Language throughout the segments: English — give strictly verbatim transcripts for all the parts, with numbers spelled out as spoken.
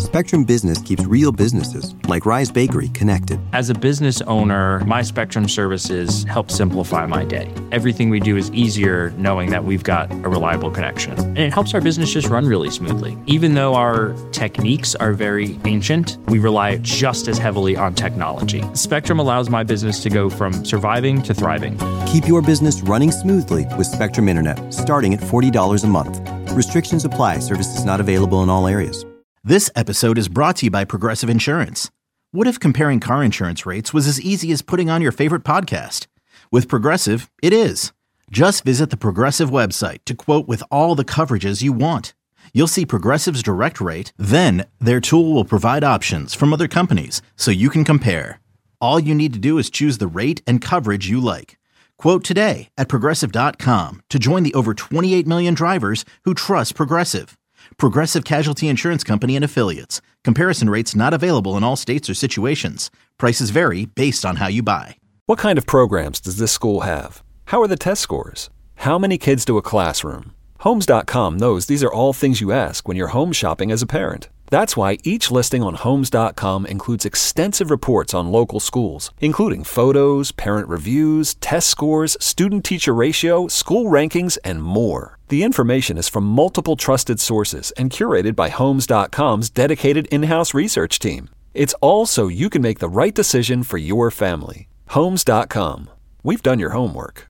Spectrum Business keeps real businesses, like Rise Bakery, connected. As a business owner, my Spectrum services help simplify my day. Everything we do is easier knowing that we've got a reliable connection. And it helps our business just run really smoothly. Even though our techniques are very ancient, we rely just as heavily on technology. Spectrum allows my business to go from surviving to thriving. Keep your business running smoothly with Spectrum Internet, starting at forty dollars a month. Restrictions apply. Services not available in all areas. This episode is brought to you by Progressive Insurance. What if comparing car insurance rates was as easy as putting on your favorite podcast? With Progressive, it is. Just visit the Progressive website to quote with all the coverages you want. You'll see Progressive's direct rate, then their tool will provide options from other companies so you can compare. All you need to do is choose the rate and coverage you like. Quote today at Progressive dot com to join the over twenty-eight million drivers who trust Progressive. Progressive Casualty Insurance Company and Affiliates. Comparison rates not available in all states or situations. Prices vary based on how you buy. What kind of programs does this school have? How are the test scores? How many kids do a classroom? Homes dot com knows these are all things you ask when you're home shopping as a parent. That's why each listing on Homes dot com includes extensive reports on local schools, including photos, parent reviews, test scores, student-teacher ratio, school rankings, and more. The information is from multiple trusted sources and curated by Homes dot com's dedicated in-house research team. It's all so you can make the right decision for your family. Homes dot com. We've done your homework.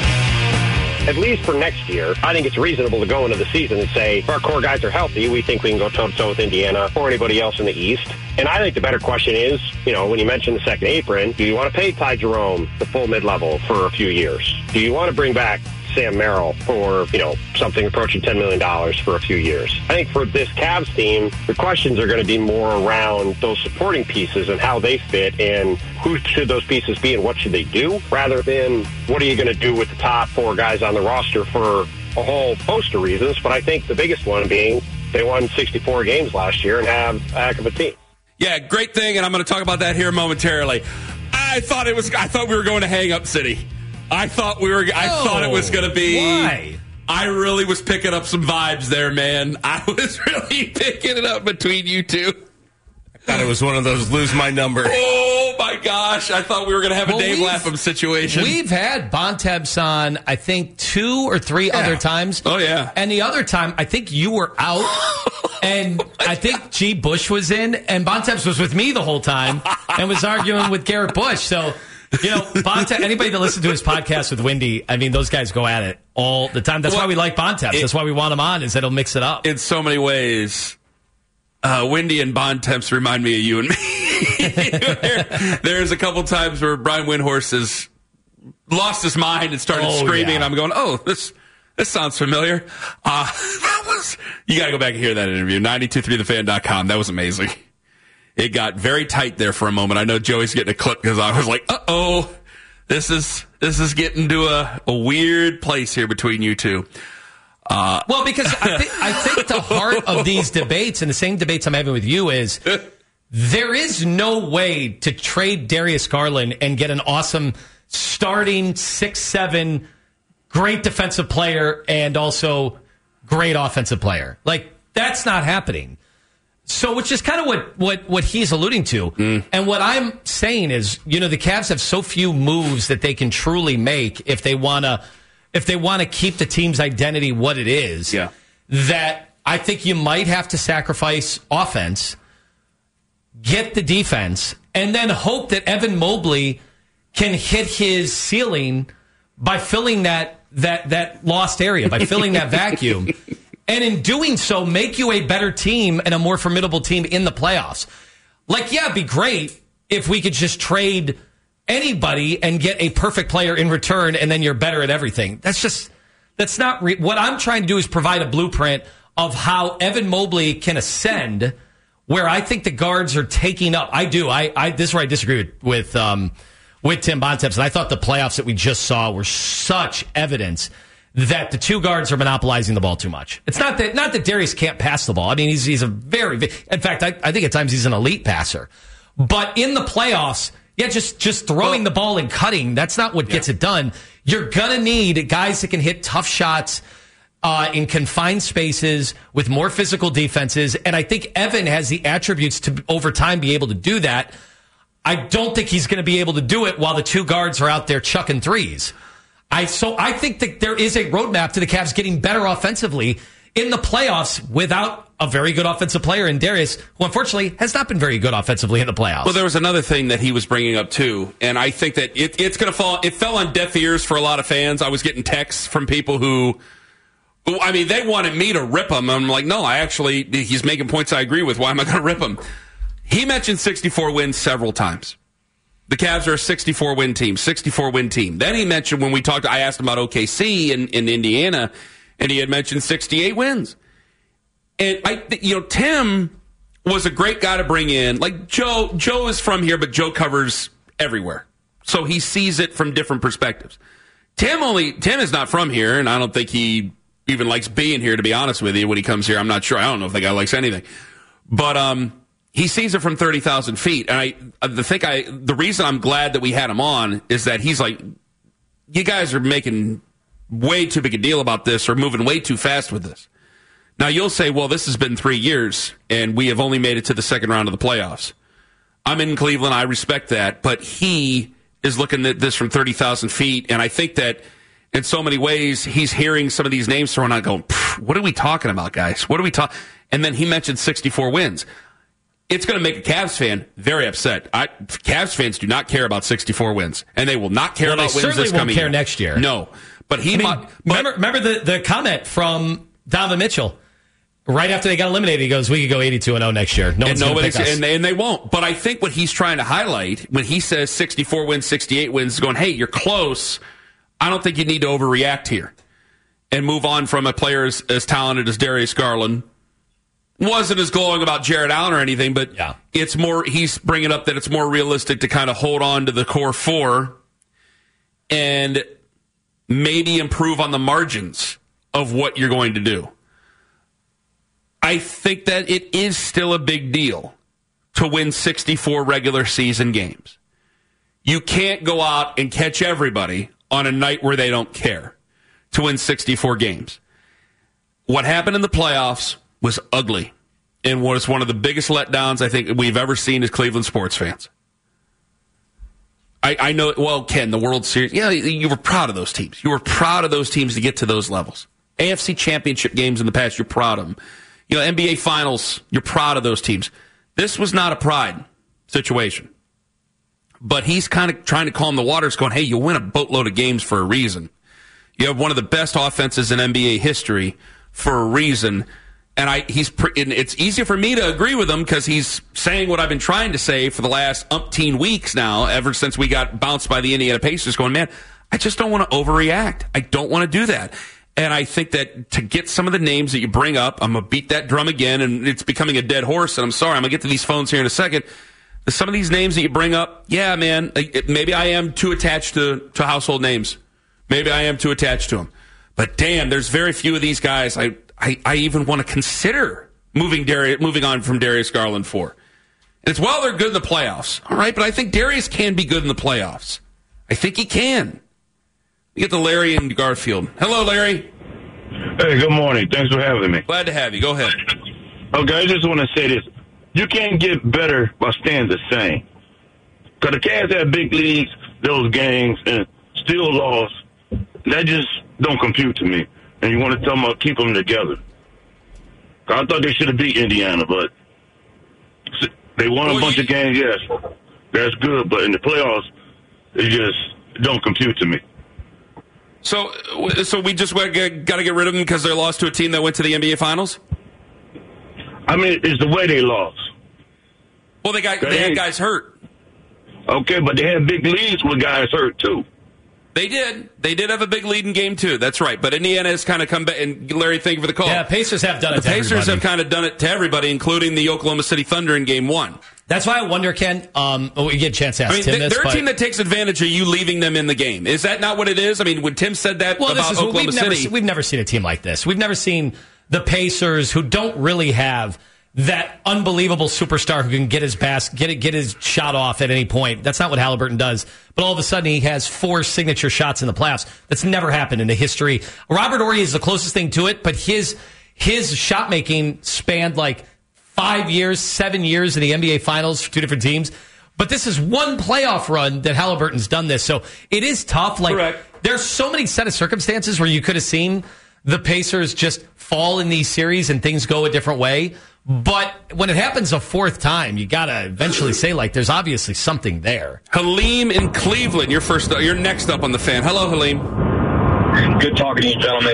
At least for next year, I think it's reasonable to go into the season and say, if our core guys are healthy, we think we can go toe-to-toe with Indiana or anybody else in the East. And I think the better question is, you know, when you mention the second apron, do you want to pay Ty Jerome the full mid-level for a few years? Do you want to bring back Sam Merrill for, you know, something approaching ten million dollars for a few years? I think for this Cavs team, the questions are going to be more around those supporting pieces and how they fit and who should those pieces be and what should they do, rather than what are you going to do with the top four guys on the roster for a whole host of reasons. But I think the biggest one being they won sixty-four games last year and have a heck of a team. Yeah, great thing, and I'm going to talk about that here momentarily. I thought it was. I thought we were going to Hang Up City. I thought we were. I oh, thought it was going to be. Why? I really was picking up some vibes there, man. I was really picking it up between you two. I thought it was one of those lose my number. Oh my gosh! I thought we were going to have well, a Dave Lapham situation. We've had Bontemps on, I think, two or three yeah. other times. Oh yeah, and the other time, I think you were out, and I think G. Bush was in, and Bontemps was with me the whole time and was arguing with Garrett Bush. So. You know, Bontemps, anybody that listens to his podcast with Wendy, I mean, those guys go at it all the time. That's well, why we like Bontemps. It, That's why we want him on, is that he'll mix it up. In so many ways, uh, Wendy and Bontemps remind me of you and me. there, there's a couple times where Brian Windhorst has lost his mind and started oh, screaming, yeah. and I'm going, oh, this this sounds familiar. Uh, that was, you got to go back and hear that interview, nine two three the fan dot com. That was amazing. It got very tight there for a moment. I know Joey's getting a clip because I was like, uh-oh, this is this is getting to a, a weird place here between you two. Uh, well, because I, th- I think the heart of these debates, and the same debates I'm having with you, is there is no way to trade Darius Garland and get an awesome starting six seven, great defensive player and also great offensive player. Like, that's not happening. So, which is kind of what, what, what he's alluding to. Mm. And what I'm saying is, you know, the Cavs have so few moves that they can truly make if they want to if they want to keep the team's identity what it is, yeah. that I think you might have to sacrifice offense, get the defense, and then hope that Evan Mobley can hit his ceiling by filling that that that lost area, by filling that vacuum. And in doing so, make you a better team and a more formidable team in the playoffs. Like, yeah, it'd be great if we could just trade anybody and get a perfect player in return, and then you're better at everything. That's just, that's not, re- what I'm trying to do is provide a blueprint of how Evan Mobley can ascend, where I think the guards are taking up. I do. I, I this is where I disagree with, with, um, with Tim Bontemps. And I thought the playoffs that we just saw were such evidence that the two guards are monopolizing the ball too much. It's not that not that Darius can't pass the ball. I mean, he's he's a very, in fact, I, I think at times he's an elite passer. But in the playoffs, yeah, just just throwing well, the ball and cutting, that's not what yeah. gets it done. You're gonna need guys that can hit tough shots uh, in confined spaces with more physical defenses. And I think Evan has the attributes to, over time, be able to do that. I don't think he's going to be able to do it while the two guards are out there chucking threes. I so I think that there is a roadmap to the Cavs getting better offensively in the playoffs without a very good offensive player in Darius, who unfortunately has not been very good offensively in the playoffs. Well, there was another thing that he was bringing up too, and I think that it, it's going to fall. It fell on deaf ears for a lot of fans. I was getting texts from people who, who, I mean, they wanted me to rip him. I'm like, no, I actually, he's making points I agree with. Why am I going to rip him? He mentioned sixty-four wins several times. The Cavs are a sixty-four win team, sixty-four win team. Then he mentioned when we talked, I asked him about O K C in, in Indiana, and he had mentioned sixty-eight wins. And I, you know, Tim was a great guy to bring in. Like Joe, Joe is from here, but Joe covers everywhere, so he sees it from different perspectives. Tim only, Tim is not from here, and I don't think he even likes being here. To be honest with you, when he comes here, I'm not sure. I don't know if the guy likes anything, but um. He sees it from thirty thousand feet. And I, the think I, the reason I'm glad that we had him on is that he's like, you guys are making way too big a deal about this or moving way too fast with this. Now you'll say, well, this has been three years and we have only made it to the second round of the playoffs. I'm in Cleveland. I respect that. But he is looking at this from thirty thousand feet. And I think that in so many ways, he's hearing some of these names thrown out going, what are we talking about, guys? What are we talking? And then he mentioned sixty-four wins. It's going to make a Cavs fan very upset. I, Cavs fans do not care about sixty-four wins, and they will not care well, about wins this coming year. They certainly won't care next year. No, but he. I mean, might, but, remember, remember the, the comment from Donovan Mitchell right after they got eliminated. He goes, "We could go eighty-two and oh next year. No one's going to pick us." And they, and they won't. But I think what he's trying to highlight when he says sixty-four wins, sixty-eight wins, going, "Hey, you're close. I don't think you need to overreact here and move on from a player as, as talented as Darius Garland." Wasn't as glowing about Jared Allen or anything, but yeah. It's more, he's bringing up that it's more realistic to kind of hold on to the core four and maybe improve on the margins of what you're going to do. I think that it is still a big deal to win sixty-four regular season games. You can't go out and catch everybody on a night where they don't care to win sixty-four games. What happened in the playoffs was ugly and was one of the biggest letdowns I think we've ever seen as Cleveland sports fans. I, I know, well, Ken, the World Series, yeah, you were proud of those teams. You were proud of those teams to get to those levels. A F C championship games in the past, you're proud of them. You know, N B A finals, you're proud of those teams. This was not a pride situation. But he's kind of trying to calm the waters, going, hey, you win a boatload of games for a reason. You have one of the best offenses in N B A history for a reason. And I, he's, and it's easier for me to agree with him because he's saying what I've been trying to say for the last umpteen weeks now, ever since we got bounced by the Indiana Pacers, going, man, I just don't want to overreact. I don't want to do that. And I think that to get some of the names that you bring up, I'm going to beat that drum again, and it's becoming a dead horse, and I'm sorry, I'm going to get to these phones here in a second. Some of these names that you bring up, yeah, man, maybe I am too attached to, to household names. Maybe I am too attached to them. But damn, there's very few of these guys I, I, I even want to consider moving Darius, moving on from Darius Garland for. And it's, well, they're good in the playoffs. All right, but I think Darius can be good in the playoffs. I think he can. We get to Larry in Garfield. Hello, Larry. Hey, good morning. Thanks for having me. Glad to have you. Go ahead. Okay, I just want to say this. You can't get better by staying the same. Because the Cavs had big leads, those games, and still lost. That just don't compute to me. And you want to tell them about keep them together. I thought they should have beat Indiana, but they won a well, bunch you... of games, yes. That's good, but in the playoffs, it just don't compute to me. So, so we just got to get rid of them because they lost to a team that went to the N B A Finals? I mean, it's the way they lost. Well, they got they had guys hurt. Okay, but they had big leads with guys hurt, too. They did. They did have a big lead in game two. That's right. But Indiana has kind of come back. And Larry, thank you for the call. Yeah, Pacers have done it the to Pacers everybody. have kind of done it to everybody, including the Oklahoma City Thunder in game one. That's why I wonder, Ken, um, we get a chance to ask I mean, Tim they, this. They're but... a team that takes advantage of you leaving them in the game. Is that not what it is? I mean, when Tim said that well, about is, Oklahoma we've City. Never, we've never seen a team like this. We've never seen the Pacers, who don't really have that unbelievable superstar who can get his bas- get it, get his shot off at any point. That's not what Halliburton does. But all of a sudden, he has four signature shots in the playoffs. That's never happened in the history. Robert Horry is the closest thing to it, but his his shot making spanned like five years, seven years in the N B A Finals for two different teams. But this is one playoff run that Halliburton's done this, so it is tough. Like Correct. There's so many set of circumstances where you could have seen the Pacers just fall in these series and things go a different way. But when it happens a fourth time, you got to eventually say, like, there's obviously something there. Halim in Cleveland, you're first. You're next up on the Fan. Hello, Halim. Good talking to you, gentlemen.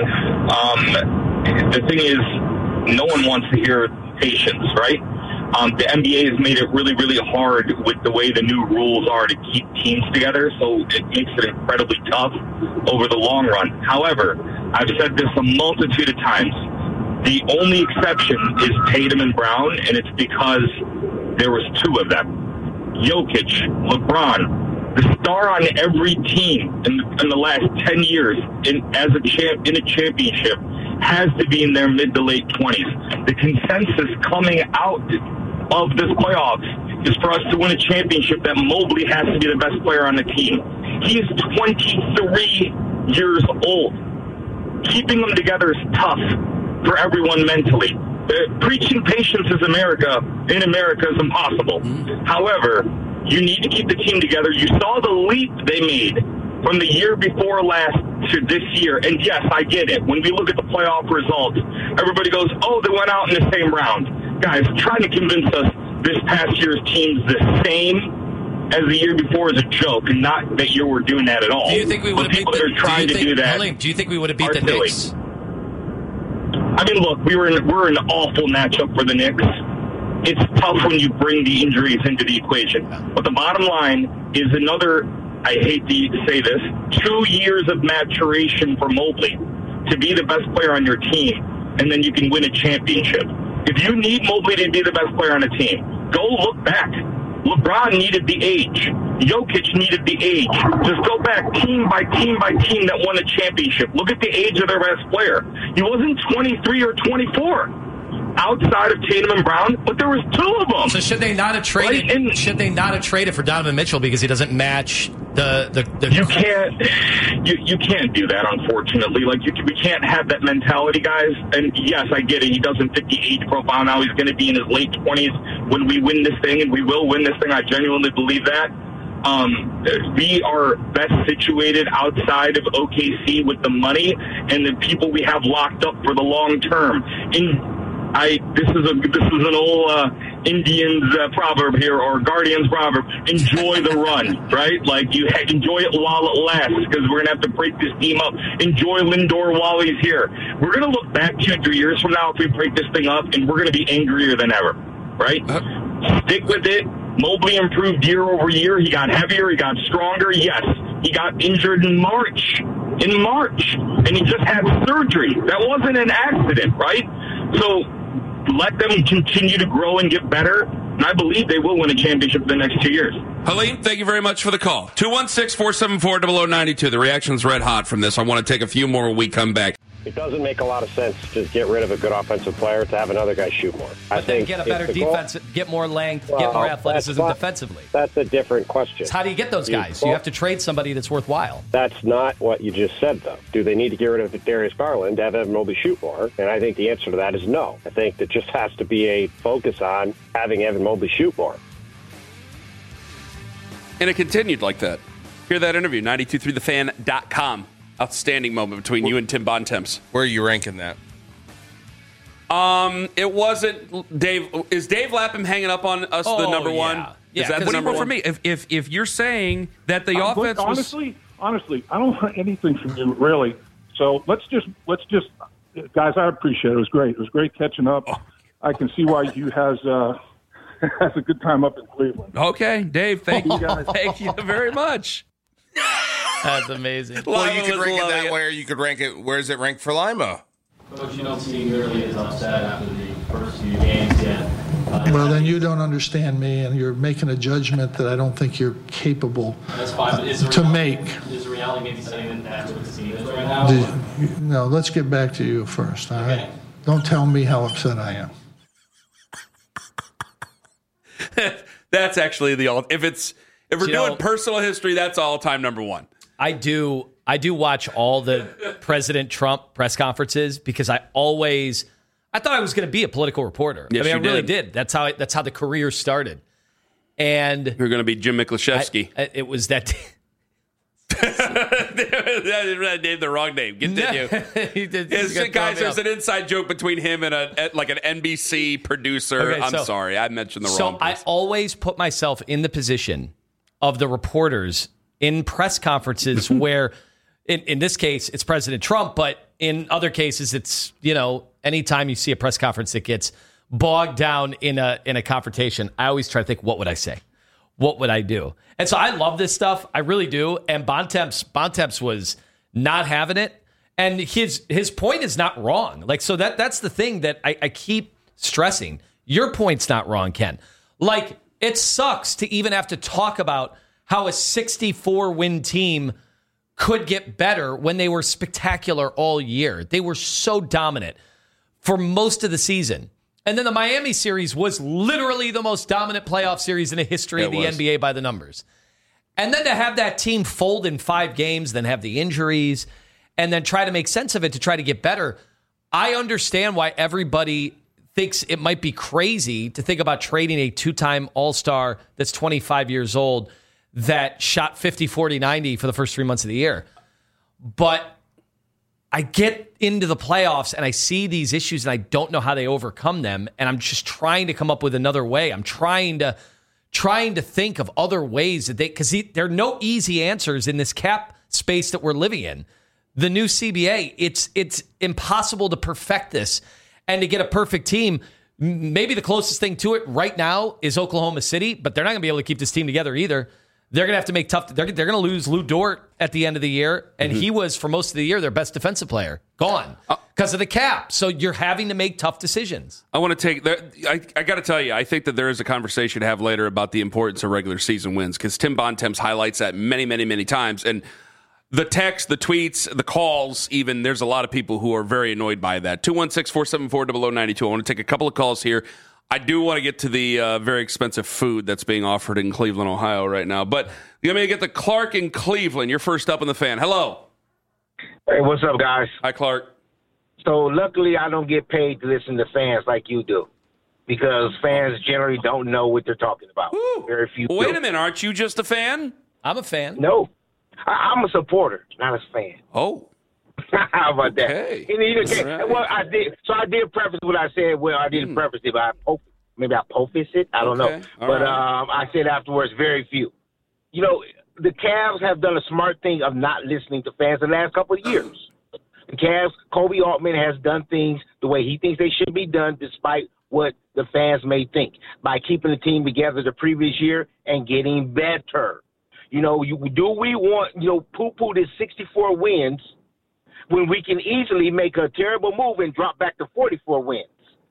Um, the thing is, no one wants to hear patience, right? Um, the N B A has made it really, really hard with the way the new rules are to keep teams together, so it makes it incredibly tough over the long run. However, I've said this a multitude of times. The only exception is Tatum and Brown, and it's because there was two of them. Jokic, LeBron, the star on every team in, in the last ten years in, as a champ in a championship has to be in their mid to late twenties. The consensus coming out of this playoffs is for us to win a championship that Mobley has to be the best player on the team. He is twenty-three years old. Keeping them together is tough for everyone mentally. Uh, preaching patience is America. In America is impossible. However, you need to keep the team together. You saw the leap they made from the year before last to this year. And yes, I get it. When we look at the playoff results, everybody goes, oh, they went out in the same round. Guys, trying to convince us this past year's team's the same as the year before is a joke, and not that you were doing that at all. Do you think we would have beat the, are trying do to think, do that? Halim, do you think we would have beat the Knicks? I mean, look, we were in, we're in an awful matchup for the Knicks. It's tough when you bring the injuries into the equation. But the bottom line is another, I hate to say this, two years of maturation for Mobley to be the best player on your team, and then you can win a championship. If you need Mobley to be the best player on a team, go look back. LeBron needed the age. Jokic needed the age. Just go back team by team by team that won a championship. Look at the age of their best player. He wasn't twenty-three or twenty-four outside of Tatum and Brown, but there was two of them. So should they not have traded? Right? And should they not have traded for Donovan Mitchell because he doesn't match the the? the you can't you you can't do that, unfortunately. Like you, we can't have that mentality, guys. And yes, I get it. He doesn't fit the age profile now. He's going to be in his late twenties when we win this thing, and we will win this thing. I genuinely believe that. Um, we are best situated outside of O K C with the money and the people we have locked up for the long term. In I this is a this is an old uh, Indians uh, proverb here, or Guardians proverb. Enjoy the run, right? Like you ha- enjoy it while it lasts, because we're gonna have to break this team up. Enjoy Lindor while he's here. We're gonna look back two, three years from now if we break this thing up, and we're gonna be angrier than ever, right? Uh-huh. Stick with it. Mobley improved year over year. He got heavier. He got stronger. Yes, he got injured in March. In March, and he just had surgery. That wasn't an accident, right? So let them continue to grow and get better, and I believe they will win a championship in the next two years. Halim, thank you very much for the call. two one six, four seven four, zero zero nine two. The reaction's red hot from this. I want to take a few more when we come back. It doesn't make a lot of sense to get rid of a good offensive player to have another guy shoot more. But I then think get a better defense, goal, get more length, well, get more athleticism not, defensively. That's a different question. So how do you get those guys? You, you have to trade somebody that's worthwhile. That's not what you just said, though. Do they need to get rid of Darius Garland to have Evan Mobley shoot more? And I think the answer to that is no. I think there just has to be a focus on having Evan Mobley shoot more. And it continued like that. Hear that interview, nine two three the fan dot com. Outstanding moment between you and Tim Bontemps. Where are you ranking that? Um, it wasn't Dave. Is Dave Lapham hanging up on us oh, the number yeah. one? Yeah, is that the what number do you one want for me? If if if you're saying that the uh, offense look, was honestly, honestly, I don't want anything from you really. So let's just let's just guys. I appreciate it. It was great. It was great catching up. Oh. I can see why you has uh, has a good time up in Cleveland. Okay, Dave. Thank you. Guys. Thank you very much. That's amazing. Well, you could rank it that way, or you could rank it. Where is it ranked for Lima? Coach, you don't seem really as upset after the first few games yet. Uh, well, then you don't understand me, and you're making a judgment that I don't think you're capable That's fine, but is the to reality, make. Is the reality maybe saying that that's what the team is right now? The, no, let's get back to you first, all right? Okay. Don't tell me how upset I am. That's actually the all. If it's if we're You doing know, personal history, that's all time number one. I do. I do watch all the President Trump press conferences because I always. I thought I was going to be a political reporter. Yes, I mean, you I really did. did. That's how. I, that's how the career started. And you're going to be Jim Miklaszewski. I, it was that. I named the wrong name. Continue. he did, Yes, guys, there's an inside joke between him and a like an N B C producer. Okay, I'm so- sorry, I mentioned the so wrong person. I always put myself in the position of the reporters in press conferences where, in, in this case, it's President Trump, but in other cases, it's, you know, anytime you see a press conference that gets bogged down in a in a confrontation, I always try to think, what would I say? What would I do? And so I love this stuff. I really do. And Bontemps, Bontemps was not having it. And his his point is not wrong. Like, so that that's the thing that I, I keep stressing. Your point's not wrong, Ken. Like, it sucks to even have to talk about how a sixty-four win team could get better when they were spectacular all year. They were so dominant for most of the season. And then the Miami series was literally the most dominant playoff series in the history It of the was. N B A by the numbers. And then to have that team fold in five games, then have the injuries, and then try to make sense of it to try to get better. I understand why everybody thinks it might be crazy to think about trading a two-time All-Star that's twenty-five years old that shot fifty, forty, ninety for the first three months of the year. But I get into the playoffs and I see these issues and I don't know how they overcome them. And I'm just trying to come up with another way. I'm trying to trying to think of other ways that they, because there are no easy answers in this cap space that we're living in. The new C B A, it's it's impossible to perfect this and to get a perfect team. M- Maybe the closest thing to it right now is Oklahoma City, but they're not going to be able to keep this team together either. They're going to have to make tough. They're, they're going to lose Lou Dort at the end of the year, and Mm-hmm. he was for most of the year their best defensive player, gone because of the cap. So you're having to make tough decisions. I want to take. There, I, I got to tell you, I think that there is a conversation to have later about the importance of regular season wins because Tim Bontemps highlights that many, many, many times. And the text, the tweets, the calls, even there's a lot of people who are very annoyed by that. two one six, four seven four, zero zero nine two. I want to take a couple of calls here. I do want to get to the uh, very expensive food that's being offered in Cleveland, Ohio right now. But let me get to Clark in Cleveland. You're first up in the fan. Hello. Hey, what's up, guys? Hi, Clark. So luckily I don't get paid to listen to fans like you do because fans generally don't know what they're talking about. Very few Wait do. a minute. Aren't you just a fan? I'm a fan. No. I- I'm a supporter, not a fan. Oh. How about Okay. that? In either case, All right. well, I did. So I did preface what I said. Well, I didn't preface it, but I po- maybe I preface it. I don't Okay. know. All but right. um, I said afterwards, very few. You know, the Cavs have done a smart thing of not listening to fans the last couple of years. The Cavs, Kobe Altman has done things the way he thinks they should be done, despite what the fans may think, by keeping the team together the previous year and getting better. You know, you, do we want, you know, poo-poo this sixty-four wins when we can easily make a terrible move and drop back to forty-four wins?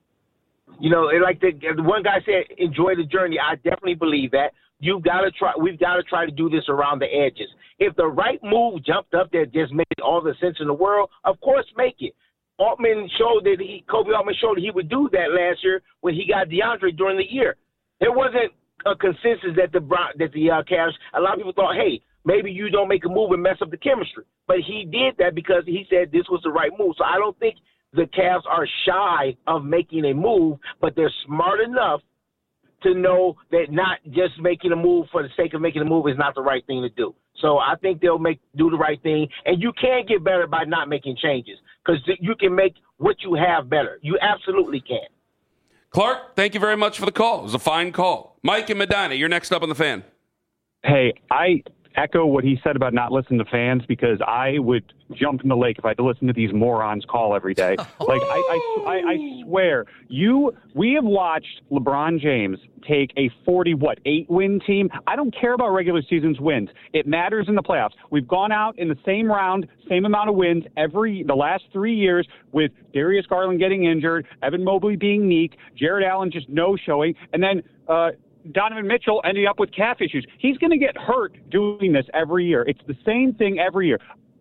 You know, it, like the, the one guy said, enjoy the journey. I definitely believe that. You've got to try. We've got to try to do this around the edges. If the right move jumped up there, just made all the sense in the world, of course, make it. Altman showed that he, Kobe Altman showed that he would do that last year when he got DeAndre during the year. There wasn't a consensus that the Bron- that the uh, Cavs. A lot of people thought, hey, maybe you don't make a move and mess up the chemistry. But he did that because he said this was the right move. So I don't think the Cavs are shy of making a move, but they're smart enough to know that not just making a move for the sake of making a move is not the right thing to do. So I think they'll make do the right thing, and you can get better by not making changes because you can make what you have better. You absolutely can. Clark, thank you very much for the call. It was a fine call. Mike and Medina, you're next up on the fan. Hey, I echo what he said about not listening to fans because I would jump in the lake if I had to listen to these morons call every day. Like, I, I, I, I swear, you, we have watched LeBron James take a forty, what, eight win team. I don't care about regular season's wins. It matters in the playoffs. We've gone out in the same round, same amount of wins every, the last three years with Darius Garland getting injured, Evan Mobley being meek, Jared Allen just no-showing, and then, uh, Donovan Mitchell ending up with calf issues. He's going to get hurt doing this every year. It's the same thing every year.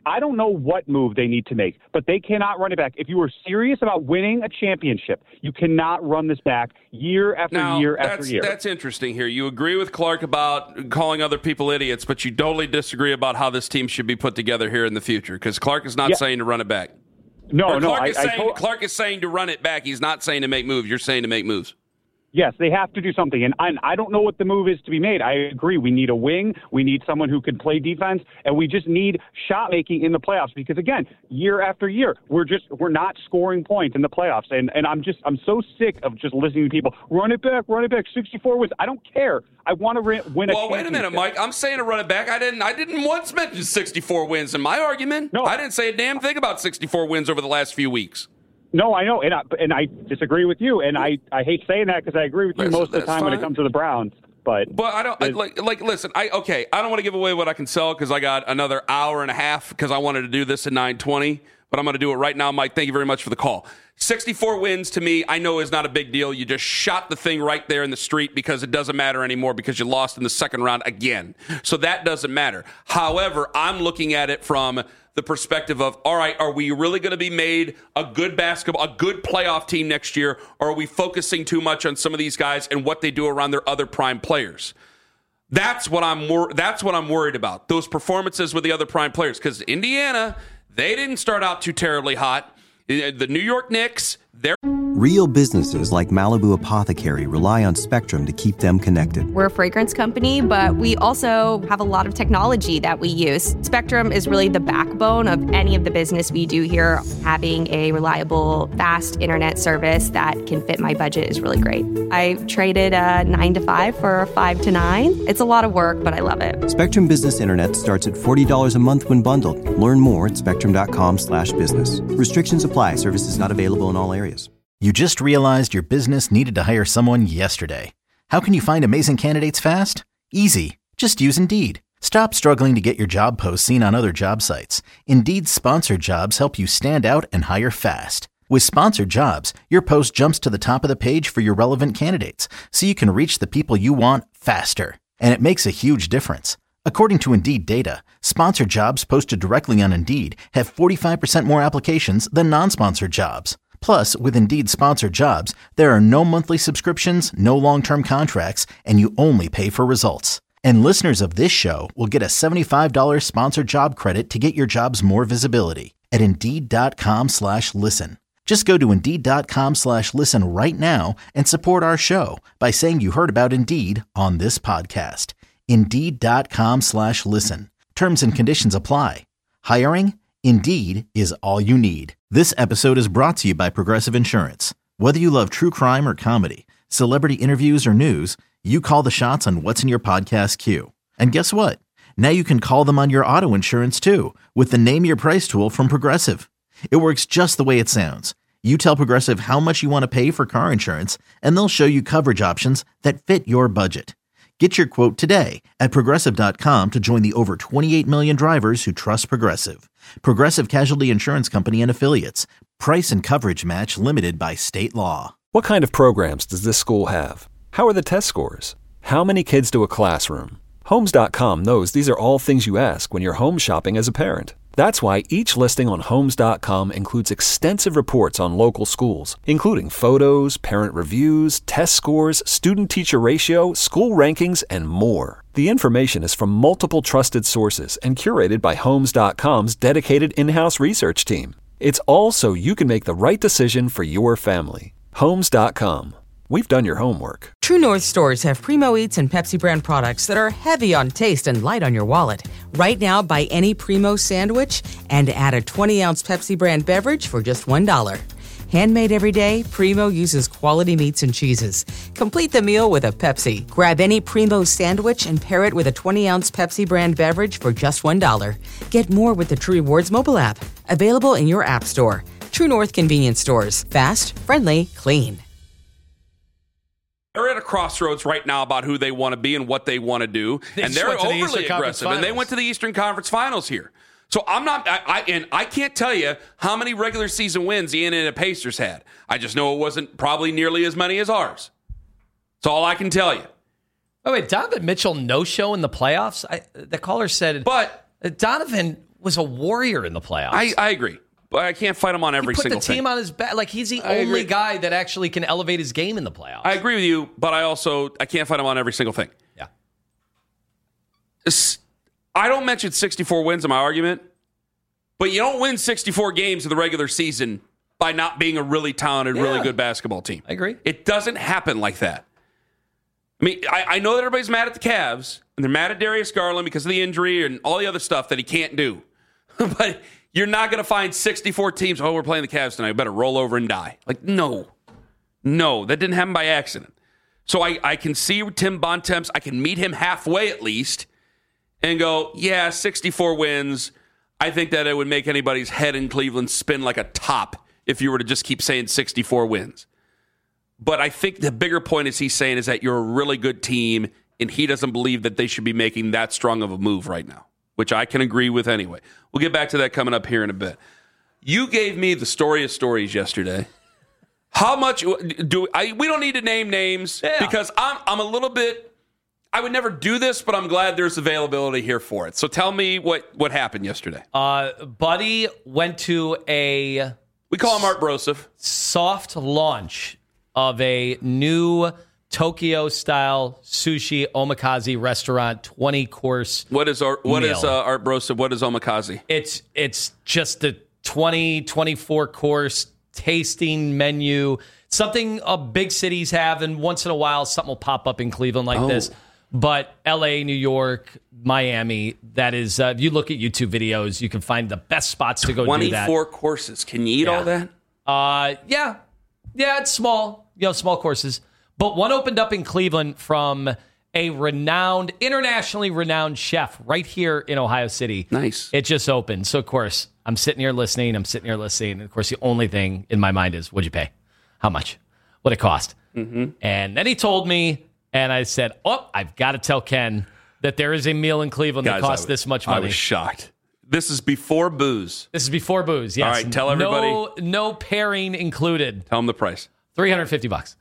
I don't know what move they need to make, but they cannot run it back. If you were serious about winning a championship, you cannot run this back year after now, year that's, after year. That's interesting here. You agree with Clark about calling other people idiots, but you totally disagree about how this team should be put together here in the future, because Clark is not yeah. saying to run it back. No, or no. Clark, I, is I saying, told, Clark is saying to run it back. He's not saying to make moves. You're saying to make moves. Yes, they have to do something. And I, I don't know what the move is to be made. I agree. We need a wing. We need someone who can play defense. And we just need shot making in the playoffs. Because, again, year after year, we're just we're not scoring points in the playoffs. And and I'm just I'm so sick of just listening to people. Run it back, run it back, sixty-four wins. I don't care. I want to win a Well, championship. wait a minute, Mike. I'm saying to run it back. I didn't I didn't once mention sixty-four wins in my argument. No. I didn't say a damn thing about sixty-four wins over the last few weeks. No, I know, and I, and I disagree with you, and I, I hate saying that because I agree with you That's, most of the time fine. when it comes to the Browns. But but I don't I, like like listen. I okay. I don't want to give away what I can sell because I got another hour and a half because I wanted to do this at nine twenty. But I'm going to do it right now, Mike. Thank you very much for the call. sixty-four wins to me, I know is not a big deal. You just shot the thing right there in the street because it doesn't matter anymore because you lost in the second round again. So that doesn't matter. However, I'm looking at it from the perspective of, all right, are we really going to be made a good basketball, a good playoff team next year? Or are we focusing too much on some of these guys and what they do around their other prime players? That's what I'm wor- that's what I'm worried about. Those performances with the other prime players. Because Indiana, they didn't start out too terribly hot. The New York Knicks, they're... Real businesses like Malibu Apothecary rely on Spectrum to keep them connected. We're a fragrance company, but we also have a lot of technology that we use. Spectrum is really the backbone of any of the business we do here. Having a reliable, fast internet service that can fit my budget is really great. I traded a nine to five for a five to nine. It's a lot of work, but I love it. Spectrum Business Internet starts at forty dollars a month when bundled. Learn more at spectrum.com slash business. Restrictions apply. Services not available in all areas. You just realized your business needed to hire someone yesterday. How can you find amazing candidates fast? Easy. Just use Indeed. Stop struggling to get your job posts seen on other job sites. Indeed's sponsored jobs help you stand out and hire fast. With sponsored jobs, your post jumps to the top of the page for your relevant candidates, so you can reach the people you want faster. And it makes a huge difference. According to Indeed data, sponsored jobs posted directly on Indeed have forty-five percent more applications than non-sponsored jobs. Plus, with Indeed sponsored jobs, there are no monthly subscriptions, no long-term contracts, and you only pay for results. And listeners of this show will get a seventy-five dollars sponsored job credit to get your jobs more visibility at Indeed.com slash listen. Just go to Indeed.com slash listen right now and support our show by saying you heard about Indeed on this podcast. Indeed.com slash listen. Terms and conditions apply. Hiring? Indeed is all you need. This episode is brought to you by Progressive Insurance. Whether you love true crime or comedy, celebrity interviews or news, you call the shots on what's in your podcast queue. And guess what? Now you can call them on your auto insurance too with the Name Your Price tool from Progressive. It works just the way it sounds. You tell Progressive how much you want to pay for car insurance, and they'll show you coverage options that fit your budget. Get your quote today at Progressive dot com to join the over twenty-eight million drivers who trust Progressive. Progressive Casualty Insurance Company and Affiliates. Price and coverage match limited by state law. What kind of programs does this school have? How are the test scores? How many kids do a classroom? Homes dot com knows these are all things you ask when you're home shopping as a parent. That's why each listing on Homes dot com includes extensive reports on local schools, including photos, parent reviews, test scores, student-teacher ratio, school rankings, and more. The information is from multiple trusted sources and curated by Homes dot com's dedicated in-house research team. It's all so you can make the right decision for your family. Homes dot com. We've done your homework. True North stores have Primo Eats and Pepsi brand products that are heavy on taste and light on your wallet. Right now, buy any Primo sandwich and add a twenty ounce Pepsi brand beverage for just one dollar. Handmade every day, Primo uses quality meats and cheeses. Complete the meal with a Pepsi. Grab any Primo sandwich and pair it with a twenty ounce Pepsi brand beverage for just one dollar. Get more with the True Rewards mobile app. Available in your app store. True North convenience stores. Fast, friendly, clean. They're at a crossroads right now about who they want to be and what they want to do, They and just they're went to the overly Eastern Conference aggressive. And they Finals. went to the Eastern Conference Finals here. So I'm not, I, I and I can't tell you how many regular season wins the Indiana Pacers had. I just know it wasn't probably nearly as many as ours. That's all I can tell you. Oh wait, Donovan Mitchell no show in the playoffs. I, the caller said, but Donovan was a warrior in the playoffs. I, I agree. But I can't fight him on every he put single the team thing. on his back. Like, he's the I only agree. guy that actually can elevate his game in the playoffs. I agree with you, but I also I can't fight him on every single thing. Yeah. It's, I don't mention sixty-four wins in my argument, but you don't win sixty-four games in the regular season by not being a really talented, Yeah. really good basketball team. I agree. It doesn't happen like that. I mean, I, I know that everybody's mad at the Cavs, and they're mad at Darius Garland because of the injury and all the other stuff that he can't do. But you're not going to find sixty-four teams, oh, we're playing the Cavs tonight, better roll over and die. Like, no. No, that didn't happen by accident. So I, I can see Tim Bontemps. I can meet him halfway at least and go, yeah, sixty-four wins. I think that it would make anybody's head in Cleveland spin like a top if you were to just keep saying sixty-four wins. But I think the bigger point is he's saying is that you're a really good team, and he doesn't believe that they should be making that strong of a move right now, which I can agree with anyway. We'll get back to that coming up here in a bit. You gave me the story of stories yesterday. How much do I? We don't need to name names Yeah. because I'm I'm a little bit. I would never do this, but I'm glad there's availability here for it. So tell me what what happened yesterday. Uh, Buddy went to a We call him Art Broseph. soft launch of a new Tokyo-style sushi omakase restaurant, twenty-course What is Art, what meal. is uh, Art Broseph? What is omakase? It's it's just the twenty, twenty-four course tasting menu. Something uh, big cities have, and once in a while something will pop up in Cleveland like Oh. this. But L A, New York, Miami, that is, uh, if you look at YouTube videos, you can find the best spots to go do that. twenty-four courses. Can you eat Yeah. all that? Uh, yeah. Yeah, it's small, you know, small courses. But one opened up in Cleveland from a renowned, internationally renowned chef right here in Ohio City. Nice. It just opened. So, of course, I'm sitting here listening. I'm sitting here listening. And, of course, the only thing in my mind is, what'd you pay? How much? What'd it cost? Mm-hmm. And then he told me, and I said, oh, I've got to tell Ken that there is a meal in Cleveland Guys, that costs I was- this much I money. was shocked. This is before booze. This is before booze, yes. All right, tell everybody. No, no pairing included. Tell them the price. three hundred fifty bucks.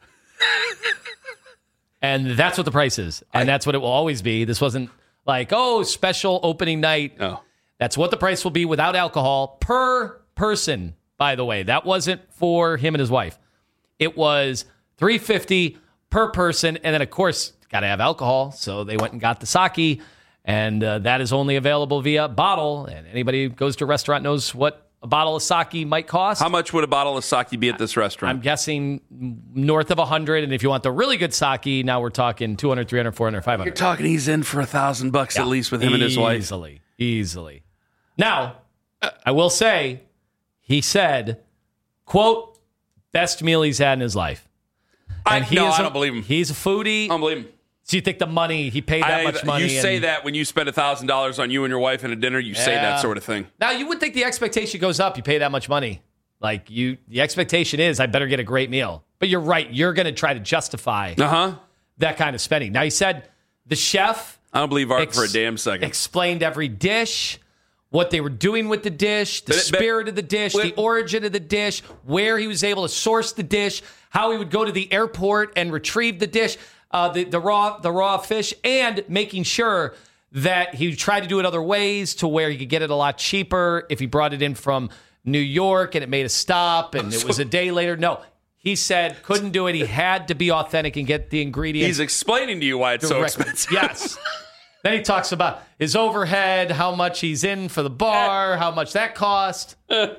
And that's what the price is. And that's what it will always be. This wasn't like, oh, special opening night. No. That's what the price will be without alcohol per person, by the way. That wasn't for him and his wife. It was three hundred fifty dollars per person. And then, of course, got to have alcohol. So they went and got the sake. And uh, that is only available via bottle. And anybody who goes to a restaurant knows what a bottle of sake might cost. How much would a bottle of sake be at this restaurant? I'm guessing north of one hundred. And if you want the really good sake, now we're talking two hundred, three hundred, four hundred, five hundred. You're talking he's in for a thousand bucks Yeah. at least with him and his wife. Easily, easily. Now, I will say, he said, quote, best meal he's had in his life. I, And he no, is I a- don't believe him. He's a foodie. I don't believe him. So you think the money, he paid that I- much money. You say and- that when you spend a thousand dollars on you and your wife and a dinner. You say Yeah. that sort of thing. Now, you would think the expectation goes up. You pay that much money. Like, you, the expectation is, I better get a great meal. But you're right. You're going to try to justify Uh-huh. that kind of spending. Now, he said the chef I don't believe Art ex- for a damn second. explained every dish, what they were doing with the dish, the But- but- spirit of the dish, the origin of the dish, where he was able to source the dish, how he would go to the airport and retrieve the dish, uh, the, the raw the raw fish, and making sure that he tried to do it other ways to where he could get it a lot cheaper if he brought it in from New York and it made a stop and it was a day later. No, he said couldn't do it. He had to be authentic and get the ingredients. He's explaining to you why it's so Direct- expensive. Yes. Then he talks about his overhead, how much he's in for the bar, how much that cost.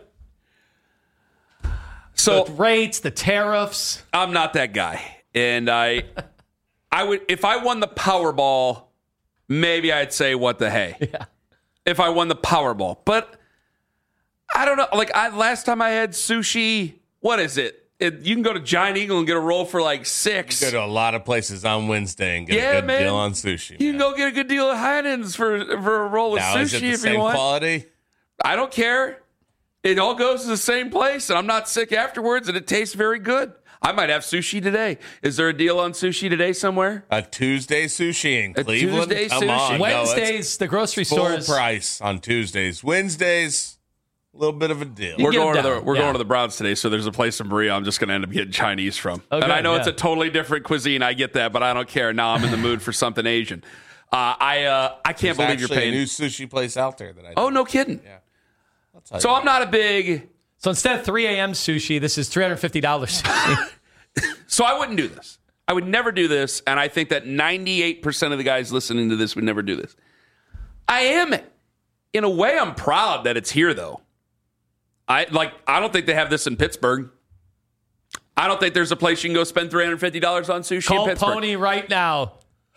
So the rates, the tariffs. I'm not that guy, and I, I would if I won the Powerball, maybe I'd say what the hey. Yeah. If I won the Powerball, but I don't know. Like I last time I had sushi, what is it? It, you can go to Giant Eagle and get a roll for like six. Go to a lot of places on Wednesday and get Yeah, a good man. deal on sushi. You can go get a good deal of Heinen's for for a roll of Now, sushi is it the if same you want. quality? I don't care. It all goes to the same place, and I'm not sick afterwards, and it tastes very good. I might have sushi today. Is there a deal on sushi today somewhere? A Tuesday sushi in A Cleveland? Tuesday Come sushi. on, no, it's Wednesdays, the grocery full stores. price on Tuesdays. Wednesdays, a little bit of a deal. We're get going to them the down, we're yeah. going to the Browns today, so there's a place in Berea I'm just going to end up getting Chinese from. Oh, and I good, know it's yeah. a totally different cuisine. I get that, but I don't care. Now I'm in the mood for something Asian. Uh, I uh, I can't There's believe you're actually paying. a new sushi place out there that I. Oh, no kidding. Yeah. So I'm not a big. So instead of three a.m. sushi, this is three hundred fifty dollars sushi. So I wouldn't do this. I would never do this, and I think that ninety-eight percent of the guys listening to this would never do this. I am, in a way, I'm proud that it's here, though. I like. I don't think they have this in Pittsburgh. I don't think there's a place you can go spend three hundred fifty dollars on sushi Call in Pittsburgh. Pony right now.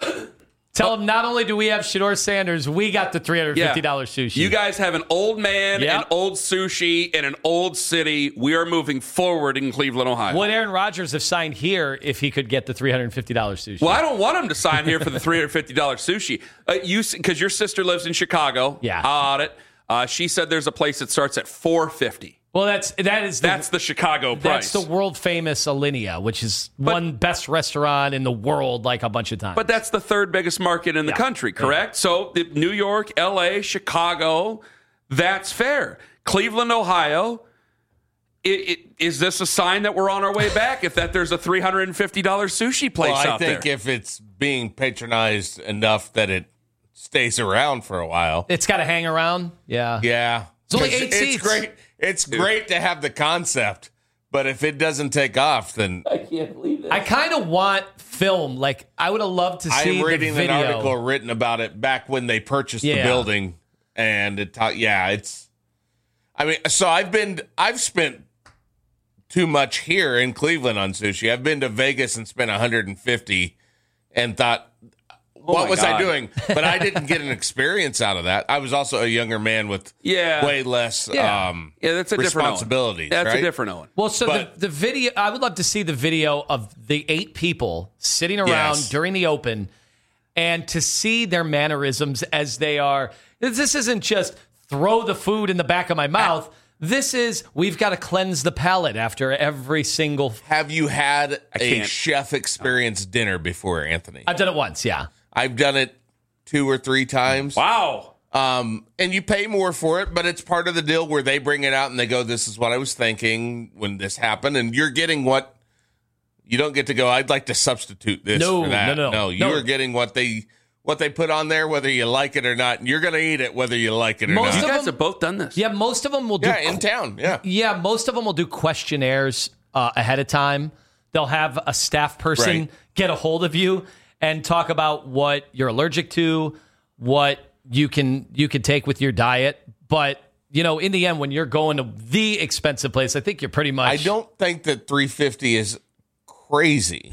Tell them not only do we have Shedeur Sanders, we got the three hundred fifty dollars Yeah. sushi. You guys have an old man, Yep. an old sushi, and an old city. We are moving forward in Cleveland, Ohio. Would Aaron Rodgers have signed here if he could get the three hundred fifty dollars sushi? Well, I don't want him to sign here for the three hundred fifty dollars sushi. Uh, you because your sister lives in Chicago. Yeah. How about it? Uh, she said there's a place that starts at four hundred fifty dollars. Well, that's that is the, That's the Chicago price. That's the world famous Alinea, which is one best restaurant in the world, like a bunch of times. But that's the third biggest market in the Yeah. country, correct? So the- New York, L A, Chicago, that's fair. Cleveland, Ohio. It, it, is this a sign that we're on our way back? If that there's a three hundred fifty dollars sushi place Well, I out think there, if it's being patronized enough that it stays around for a while, it's got to hang around. Yeah. yeah, It's only 'Cause eight it's seats. great. It's great to have the concept, but if it doesn't take off, then I can't believe it. I kind of want film. Like, I would have loved to I see am reading the an video. article written about it back when they purchased the Yeah. building, and it ta- yeah, it's. I mean, so I've been, I've spent too much here in Cleveland on sushi. I've been to Vegas and spent one hundred fifty, and thought, what my was I God. doing? But I didn't get an experience out of that. I was also a younger man with Yeah. way less Yeah. um, yeah, that's a different Owen. responsibilities. That's right? a different Owen. Well, so But- the, the video, I would love to see the video of the eight people sitting around Yes. during the open and to see their mannerisms as they are. This isn't just throw the food in the back of my mouth. This is, we've got to cleanse the palate after every single. Have you had a can't. chef experience dinner before, Anthony? I've done it once, yeah. I've done it two or three times. Wow. Um, and you pay more for it, but it's part of the deal where they bring it out and they go, this is what I was thinking when this happened. And you're getting what you don't get to go, I'd like to substitute this No, for that. no, no, No, you're no. getting what they what they put on there, whether you like it or not. And you're going to eat it, whether you like it or Most not. You of guys them- have both done this. Yeah, most of them will do. Yeah, in town. Yeah. Yeah, most of them will do questionnaires uh, ahead of time. They'll have a staff person Right. get a hold of you and talk about what you're allergic to, what you can you can take with your diet. But you know, in the end, when you're going to the expensive place, I think you're pretty much. I don't think that three fifty is crazy.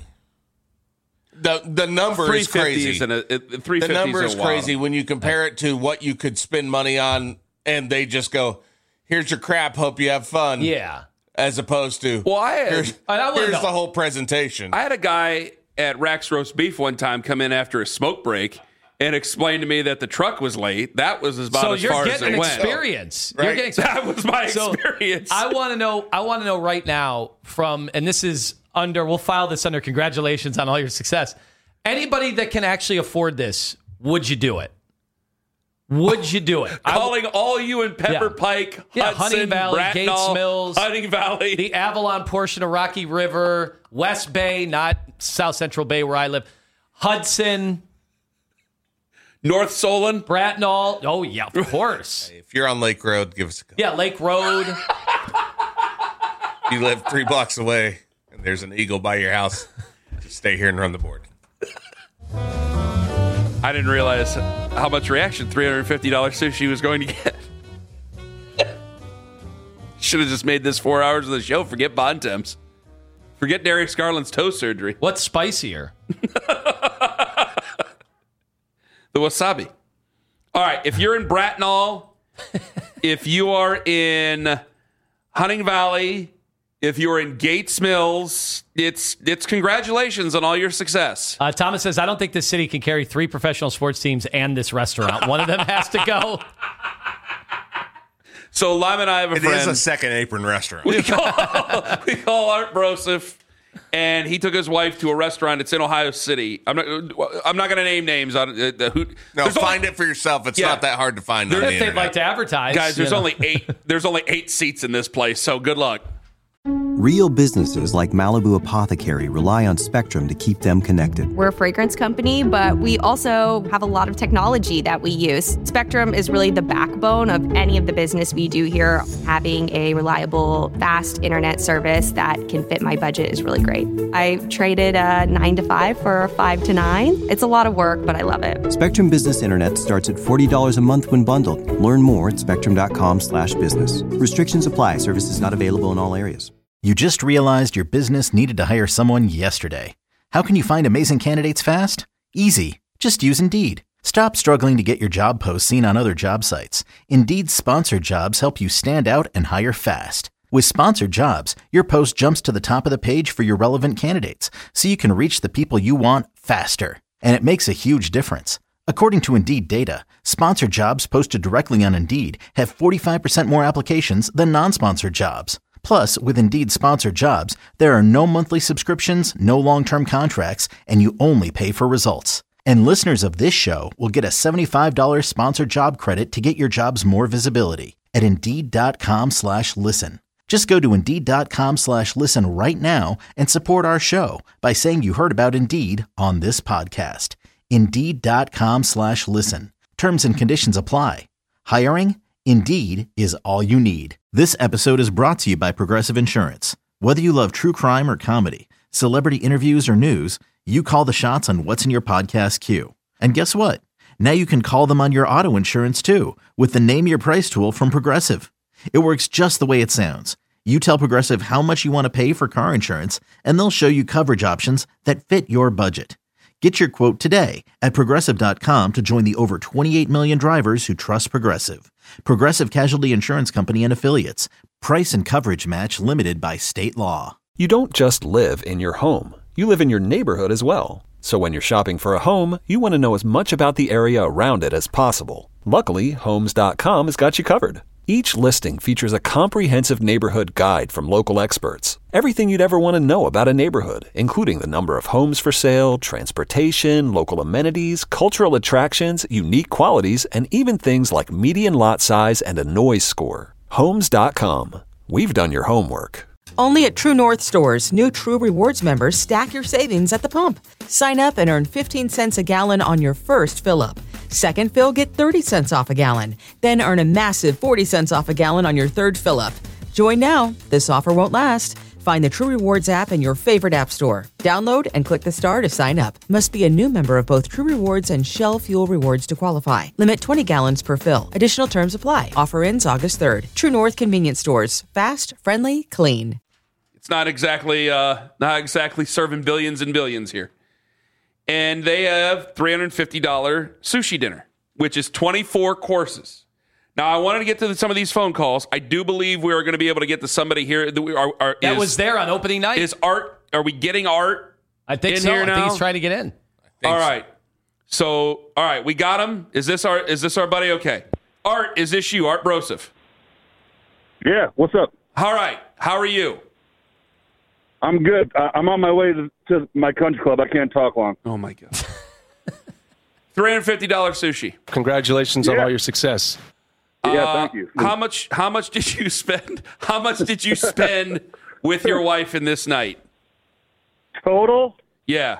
The the number is crazy. Is a, it, three The fifty number is is a wild. crazy when you compare it to what you could spend money on, and they just go, "Here's your crap. Hope you have fun." Yeah. As opposed to, Well, I had- here's, I- I wanna here's know. the whole presentation. I had a guy at Rack's Roast Beef one time come in after a smoke break and explain to me that the truck was late. That was about So as you're far as getting it an went. experience. Right. You're getting That was my So, experience. I want to know. I want to know right now from, and this is under. We'll file this under. Congratulations on all your success. Anybody that can actually afford this, would you do it? Would you do it? I- Calling all you in Pepper Yeah. Pike, Yeah, Hudson, Hunting Valley, Bracknell, Gates Mills, Hunting Valley. the Avalon portion of Rocky River, West Bay, not South Central Bay where I live, Hudson, North Solon, Bracknell. Oh yeah, of course. if you're on Lake Road, give us a call. Yeah, Lake Road. You live three blocks away, and there's an eagle by your house. Just stay here and run the board. I didn't realize how much reaction three hundred fifty dollars sushi was going to get. Should have just made this four hours of the show. Forget Bontemps. Forget Darius Garland's toe surgery. What's spicier? The wasabi. All right, if you're in Bracknell, if you are in Hunting Valley, if you're in Gates Mills, it's it's congratulations on all your success. Uh, Thomas says, I don't think this city can carry three professional sports teams and this restaurant. One of them has to go. So Lime and I have a It friend. is a second apron restaurant. we call we call Art Broseph, and he took his wife to a restaurant. It's in Ohio City. I'm not. I'm not going to name names. On uh, the who. No, there's find only- it for yourself. It's Yeah. not that hard to find on the If they'd internet. like to advertise. Guys, there's you know. only eight. There's only eight seats in this place. So good luck. Real businesses like Malibu Apothecary rely on Spectrum to keep them connected. We're a fragrance company, but we also have a lot of technology that we use. Spectrum is really the backbone of any of the business we do here. Having a reliable, fast internet service that can fit my budget is really great. I traded a nine to five for a five to nine. It's a lot of work, but I love it. Spectrum Business Internet starts at forty dollars a month when bundled. Learn more at spectrum.com slash business. Restrictions apply. Services not available in all areas. You just realized your business needed to hire someone yesterday. How can you find amazing candidates fast? Easy. Just use Indeed. Stop struggling to get your job posts seen on other job sites. Indeed's sponsored jobs help you stand out and hire fast. With sponsored jobs, your post jumps to the top of the page for your relevant candidates, so you can reach the people you want faster. And it makes a huge difference. According to Indeed data, sponsored jobs posted directly on Indeed have forty-five percent more applications than non-sponsored jobs. Plus, with Indeed sponsored jobs, there are no monthly subscriptions, no long-term contracts, and you only pay for results. And listeners of this show will get a seventy-five dollars sponsored job credit to get your jobs more visibility at Indeed.com slash listen. Just go to Indeed.com slash listen right now and support our show by saying you heard about Indeed on this podcast. Indeed.com slash listen. Terms and conditions apply. Hiring? Indeed is all you need. This episode is brought to you by Progressive Insurance. Whether you love true crime or comedy, celebrity interviews or news, you call the shots on what's in your podcast queue. And guess what? Now you can call them on your auto insurance too with the Name Your Price tool from Progressive. It works just the way it sounds. You tell Progressive how much you want to pay for car insurance, and they'll show you coverage options that fit your budget. Get your quote today at Progressive dot com to join the over twenty-eight million drivers who trust Progressive. Progressive Casualty Insurance Company and Affiliates. Price and coverage match limited by state law. You don't just live in your home. You live in your neighborhood as well. So when you're shopping for a home, you want to know as much about the area around it as possible. Luckily, Homes dot com has got you covered. Each listing features a comprehensive neighborhood guide from local experts. Everything you'd ever want to know about a neighborhood, including the number of homes for sale, transportation, local amenities, cultural attractions, unique qualities, and even things like median lot size and a noise score. Homes dot com. We've done your homework. Only at True North stores, new True Rewards members stack your savings at the pump. Sign up and earn fifteen cents a gallon on your first fill-up. Second fill, get thirty cents off a gallon. Then earn a massive forty cents off a gallon on your third fill-up. Join now. This offer won't last. Find the True Rewards app in your favorite app store. Download and click the star to sign up. Must be a new member of both True Rewards and Shell Fuel Rewards to qualify. Limit twenty gallons per fill. Additional terms apply. Offer ends August third. True North Convenience Stores. Fast, friendly, clean. It's not exactly uh, not exactly serving billions and billions here. And they have three hundred fifty dollars sushi dinner, which is twenty-four courses. Now, I wanted to get to some of these phone calls. I do believe we are going to be able to get to somebody here. That, we are, are, that is, was there on opening night. Is Art? Are we getting Art? I think in so. Here I now? think he's trying to get in. All right. So, all right, we got him. Is this our? Is this our buddy? Okay. Art, is this you, Art Broseph? Yeah. What's up? All right. How are you? I'm good. Uh, I'm on my way to, to my country club. I can't talk long. Oh, my God. three hundred fifty dollars sushi. Congratulations yeah. on all your success. Yeah, uh, thank you. How much How much did you spend? How much did you spend with your wife in this night? Total? Yeah.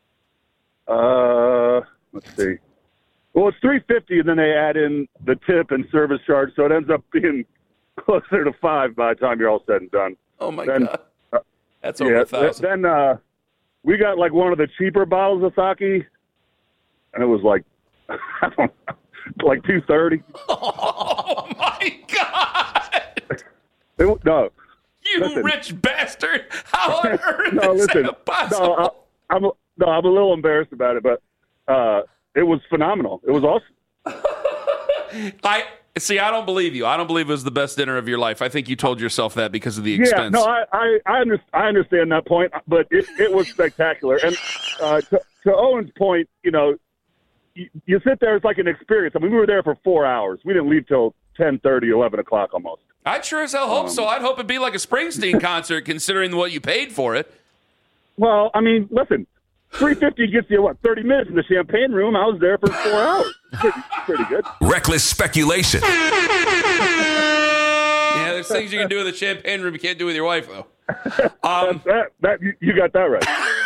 Uh, let's see. Well, it's three hundred fifty dollars, and then they add in the tip and service charge, so it ends up being closer to five by the time you're all said and done. Oh, my then, God. That's yeah, over a thousand. Then uh, we got like one of the cheaper bottles of sake, and it was like, I don't know, like two thirty. Oh my God! It, no, you listen. rich bastard! How on earth no, is listen, that possible? No, I, I'm no, I'm a little embarrassed about it, but uh, it was phenomenal. It was awesome. I. See, I don't believe you. I don't believe it was the best dinner of your life. I think you told yourself that because of the expense. Yeah, no, I I, I, under, I understand that point, but it, it was spectacular. And uh, to, to Owen's point, you know, you, you sit there, it's like an experience. I mean, we were there for four hours. We didn't leave till ten thirty, eleven o'clock almost. I'd sure as hell hope um, so. I'd hope it'd be like a Springsteen concert considering what you paid for it. Well, I mean, listen, three hundred fifty gets you, what, thirty minutes in the champagne room. I was there for four hours. Pretty, pretty good. Reckless speculation. Yeah, there's things you can do in the champagne room you can't do with your wife, though. Um, that, that you, you got that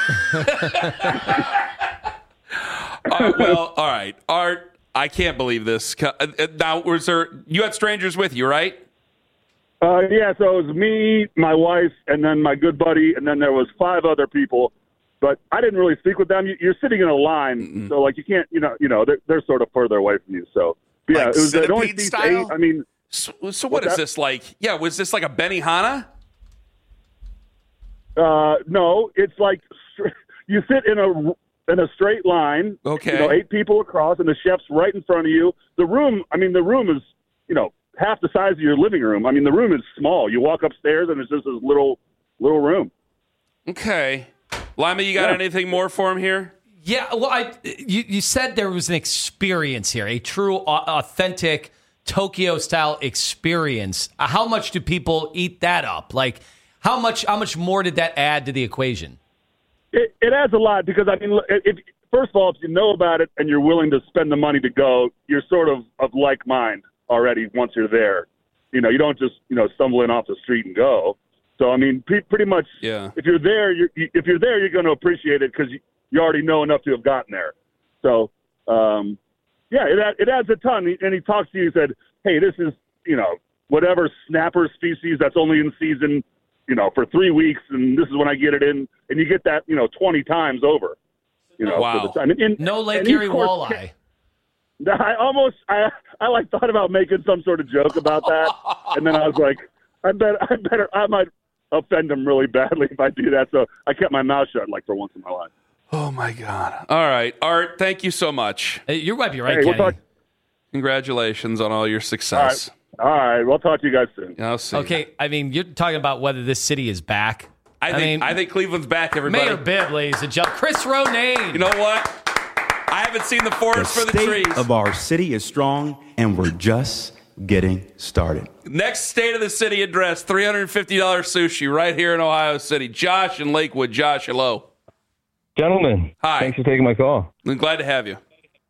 right. uh, well, all right, Art. I can't believe this. Now, was there? You had strangers with you, right? Uh, yeah. So it was me, my wife, and then my good buddy, and then there was five other people. But I didn't really speak with them. You're sitting in a line, mm-hmm. so like you can't, you know, you know, they're, they're sort of further away from you. So yeah, like it was it only centipede style. Eight. I mean, so, so what is that? this like? Yeah, was this like a Benihana? Uh, no, it's like you sit in a in a straight line. Okay, you know, eight people across, and the chef's right in front of you. The room, I mean, the room is, you know, half the size of your living room. I mean, the room is small. You walk upstairs, and it's just this little little room. Okay. Lima, you got yeah. anything more for him here? Yeah, well, I you, you said there was an experience here, a true, authentic Tokyo-style experience. How much do people eat that up? Like, how much how much more did that add to the equation? It, it adds a lot because, I mean, if, first of all, if you know about it and you're willing to spend the money to go, you're sort of of like mind already once you're there. You know, you don't just, you know, stumble in off the street and go. So, I mean, pre- pretty much yeah. if you're there, you're, you, if you're there, you're going to appreciate it because you, you already know enough to have gotten there. So, um, yeah, it, it adds a ton. And he talks to you and said, hey, this is, you know, whatever snapper species that's only in season, you know, for three weeks, and this is when I get it in, and you get that, you know, twenty times over. You know, wow. for the time. And, and, no Lake Erie walleye. I almost, I, I like thought about making some sort of joke about that, and then I was like, I bet, I better, I might offend him really badly if I do that. So I kept my mouth shut, like for once in my life. Oh my God! All right, Art, thank you so much. Hey, you might be right, hey, Kenny. We'll talk- Congratulations on all your success. All right. All right, we'll talk to you guys soon. I'll see. Okay, I mean, you're talking about whether this city is back. I, I think mean, I think Cleveland's back. Everybody, Mayor Bibb, ladies and gentlemen, Chris Ronayne. You know what? I haven't seen the forest the for the state trees. Of our city is strong, and we're just getting started. Next State of the City address: three hundred fifty dollars sushi right here in Ohio City. Josh in Lakewood. Josh, hello. Gentlemen, hi. Thanks for taking my call. I'm glad to have you.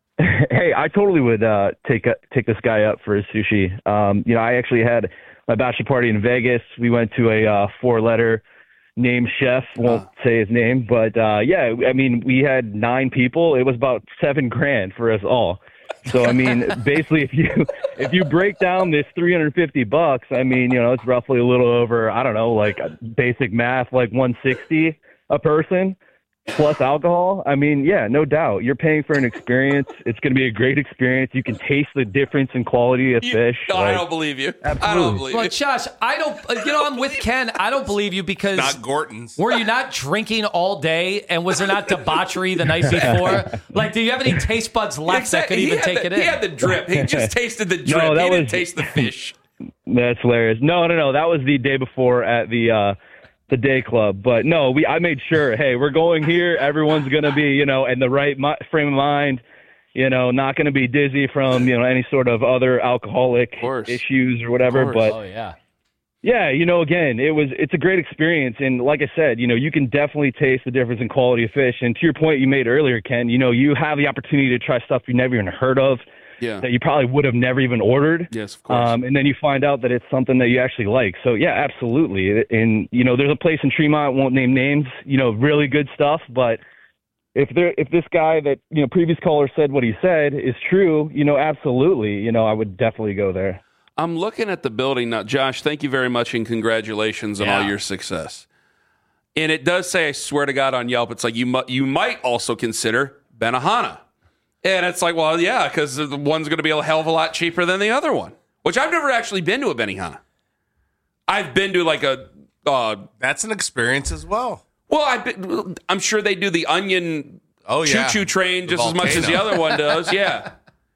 Hey, I totally would uh, take uh, take this guy up for his sushi. Um, you know, I actually had my bachelor party in Vegas. We went to a uh, four-letter name chef. Won't uh. say his name, but uh, yeah, I mean, we had nine people. It was about seven grand for us all. So I mean, basically, if you if you break down this three hundred fifty bucks, I mean, you know, it's roughly a little over. I don't know, like basic math, like one sixty a person. Plus alcohol. I mean, yeah, no doubt. You're paying for an experience. It's going to be a great experience. You can taste the difference in quality of you, fish. No, like, I don't believe you. Absolutely. I don't believe well, you. Josh, I don't, you know, I'm with Ken. I don't believe you because. Not Gorton's. Were you not drinking all day? And was there not debauchery the night before? Like, do you have any taste buds left exactly. that could he even take the, it in? He had the drip. He just tasted the drip. No, that he didn't was, taste the fish. That's hilarious. No, no, no. That was the day before at the, uh, the day club, but no, we, I made sure, hey, we're going here. Everyone's going to be, you know, in the right mi- frame of mind, you know, not going to be dizzy from, you know, any sort of other alcoholic issues or whatever. But oh yeah. Yeah. You know, again, it was, it's a great experience. And like I said, you know, you can definitely taste the difference in quality of fish. And to your point you made earlier, Ken, you know, you have the opportunity to try stuff you never even heard of. Yeah. That you probably would have never even ordered. Yes, of course. Um, and then you find out that it's something that you actually like. So, yeah, absolutely. And, you know, there's a place in Tremont, won't name names, you know, really good stuff. But if there, if this guy that, you know, previous caller said what he said is true, you know, absolutely, you know, I would definitely go there. I'm looking at the building now. Josh, thank you very much and congratulations on Yeah. all your success. And it does say, I swear to God, on Yelp, it's like you, mu- you might also consider Benihana. And it's like, well, yeah, because the one's going to be a hell of a lot cheaper than the other one, which I've never actually been to a Benihana. I've been to like a... Uh, That's an experience as well. Well, I've been, I'm sure they do the onion oh, yeah. choo-choo train the just volcano. as much as the other one does. Yeah.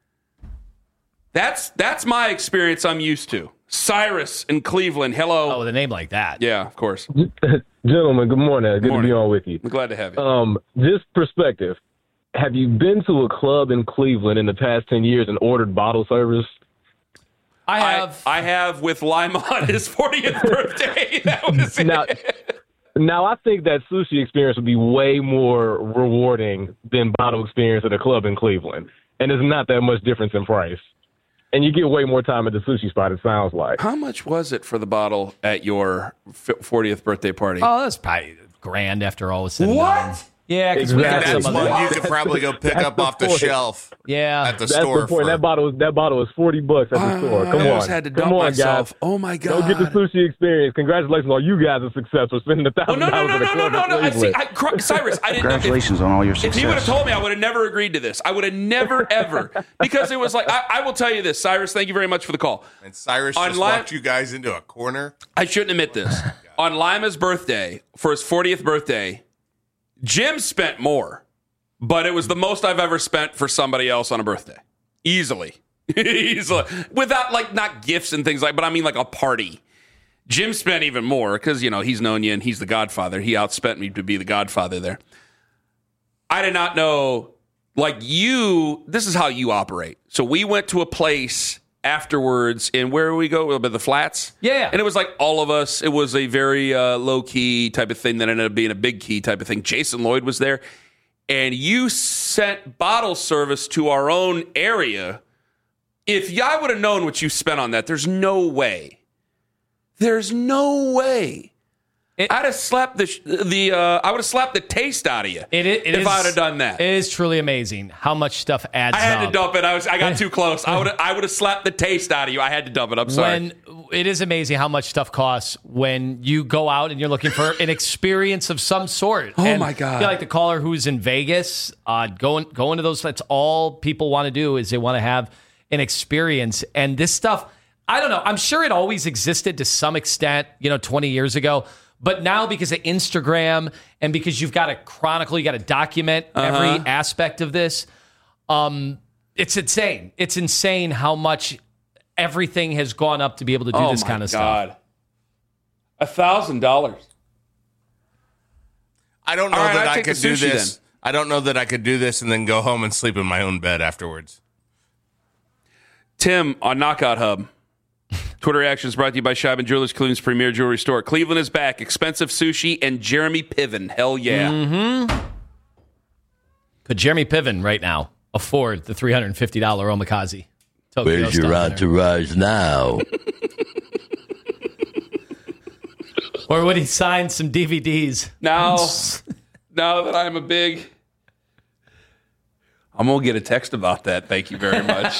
That's that's my experience I'm used to. Cyrus in Cleveland. Hello. Oh, with a name like that. Yeah, of course. Gentlemen, good morning. Good, good morning. to be on with you. I'm glad to have you. Um, this perspective. Have you been to a club in Cleveland in the past ten years and ordered bottle service? I have. I, I have with Lima on his fortieth birthday. That was now, it. Now, I think that sushi experience would be way more rewarding than bottle experience at a club in Cleveland. And there's not that much difference in price. and you get way more time at the sushi spot, it sounds like. How much was it for the bottle at your fortieth birthday party? Oh, that's probably grand after all was said and What? done. Yeah, because Exactly. That's we got some one other. you could probably go pick That's up the off the point. shelf Yeah, at the That's store. the point. For, That bottle was that bottle was forty bucks at the Ah, store. Come I on, almost had to come dump on, myself. guys. Oh my Go get the God. sushi experience. Congratulations on you guys' success for spending a Oh, thousand no, no, dollars no, at a no, no, club no, in no. I see. Cleveland. I, Cr- Cyrus, I didn't. Congratulations on all your If he would have success. told me, I would have never agreed to this. I would have never, ever, because it was like, I, I will tell you this, Cyrus. Thank you very much for the call. and Cyrus On just Lime- walked you guys into a corner. I shouldn't admit this. On Lima's birthday, for his fortieth birthday, Jim spent more, but it was the most I've ever spent for somebody else on a birthday. Easily. Easily. Without, like, not gifts and things like, but I mean, like, a party. Jim spent even more because, you know, he's known you and he's the godfather. He outspent me to be the godfather there. I did not know, like, you, this is how you operate. So we went to a place afterwards, and where did we go? The Flats? Yeah. And it was like all of us. It was a very uh, low-key type of thing that ended up being a big-key type of thing. Jason Lloyd was there. And you sent bottle service to our own area. If I would have known what you spent on that, there's no way. There's no way. It, I'd have slapped the the uh, I would have slapped the taste out of you it, it if is, I'd have done that. It is truly amazing how much stuff adds I had up. to dump it. I was I got too close. I would I would have slapped the taste out of you. I had to dump it. I'm sorry. When it is amazing how much stuff costs when you go out and you're looking for an experience of some sort. Oh, And my God. I feel like the caller who's in Vegas, uh, going going to those. That's all people want to do is they want to have an experience. And this stuff, I don't know. I'm sure it always existed to some extent, you know, twenty years ago. But now because of Instagram and because you've got to chronicle, you got to document Uh-huh. every aspect of this, um, it's insane. It's insane how much everything has gone up to be able to do oh this my kind of God. stuff. A thousand dollars. I don't know All right, that I'll I take could the do sushi this. then. I don't know that I could do this and then go home and sleep in my own bed afterwards. Tim on Knockout Hub. Twitter reactions brought to you by Scheibin Jewelers, Cleveland's premier jewelry store. Cleveland is back. Expensive sushi and Jeremy Piven. Hell yeah. Mm-hmm. Could Jeremy Piven right now afford the three hundred fifty dollars omakase? Tokyo Where's your style dinner? entourage now? Or would he sign some D V Ds? Now, now that I'm a big... I'm going to get a text about that. Thank you very much.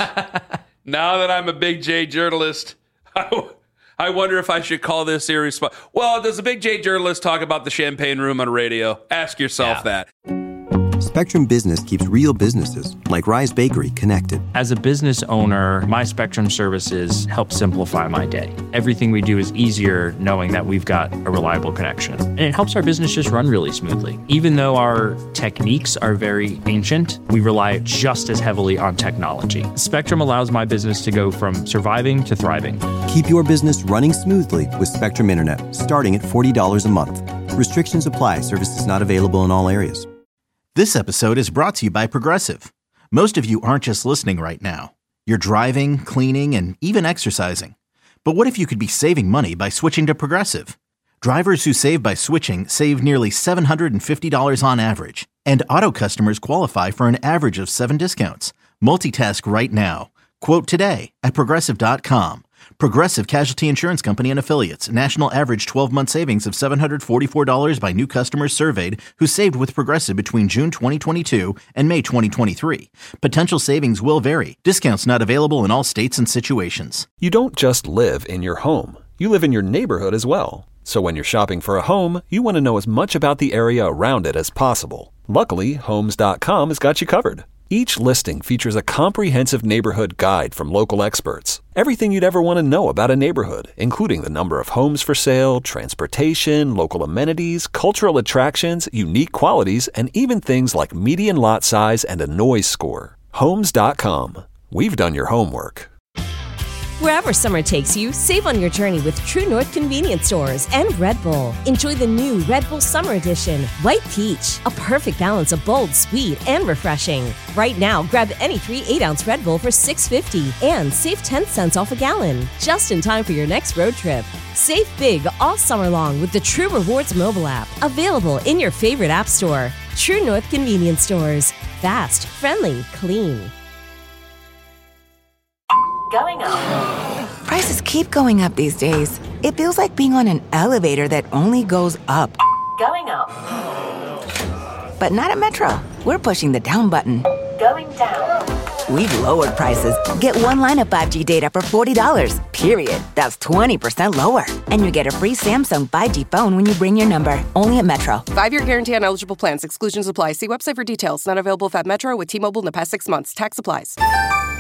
Now that I'm a big J journalist, I, I wonder if I should call this irresponsible. Well, does a big J journalist talk about the champagne room on radio? Ask yourself that. Spectrum Business keeps real businesses, like Rise Bakery, connected. As a business owner, my Spectrum services help simplify my day. Everything we do is easier knowing that we've got a reliable connection. And it helps our business just run really smoothly. Even though our techniques are very ancient, we rely just as heavily on technology. Spectrum allows my business to go from surviving to thriving. Keep your business running smoothly with Spectrum Internet, starting at forty dollars a month. Restrictions apply. Services not available in all areas. This episode is brought to you by Progressive. Most of you aren't just listening right now. You're driving, cleaning, and even exercising. But what if you could be saving money by switching to Progressive? Drivers who save by switching save nearly seven hundred fifty dollars on average. And auto customers qualify for an average of seven discounts. Multitask right now. Quote today at Progressive dot com. Progressive Casualty Insurance Company and Affiliates. National average twelve-month savings of seven hundred forty-four dollars by new customers surveyed who saved with Progressive between June twenty twenty-two and May twenty twenty-three. Potential savings will vary. Discounts not available in all states and situations. You don't just live in your home. You live in your neighborhood as well. So when you're shopping for a home, you want to know as much about the area around it as possible. Luckily, Homes dot com has got you covered. Each listing features a comprehensive neighborhood guide from local experts. Everything you'd ever want to know about a neighborhood, including the number of homes for sale, transportation, local amenities, cultural attractions, unique qualities, and even things like median lot size and a noise score. Homes dot com. We've done your homework. Wherever summer takes you, save on your journey with True North Convenience Stores and Red Bull. Enjoy the new Red Bull Summer Edition, White Peach, a perfect balance of bold, sweet, and refreshing. Right now, grab any three eight-ounce Red Bull for six fifty and save ten cents off a gallon, just in time for your next road trip. Save big all summer long with the True Rewards mobile app, available in your favorite app store. True North Convenience Stores. Fast, friendly, clean. Going up. Prices keep going up these days. It feels like being on an elevator that only goes up. Going up. But not at Metro. We're pushing the down button. Going down. We've lowered prices. Get one line of five G data for forty dollars, period. That's twenty percent lower. And you get a free Samsung five G phone when you bring your number. Only at Metro. Five-year guarantee on eligible plans. Exclusions apply. See website for details. Not available if at Metro with T-Mobile in the past six months. Tax applies.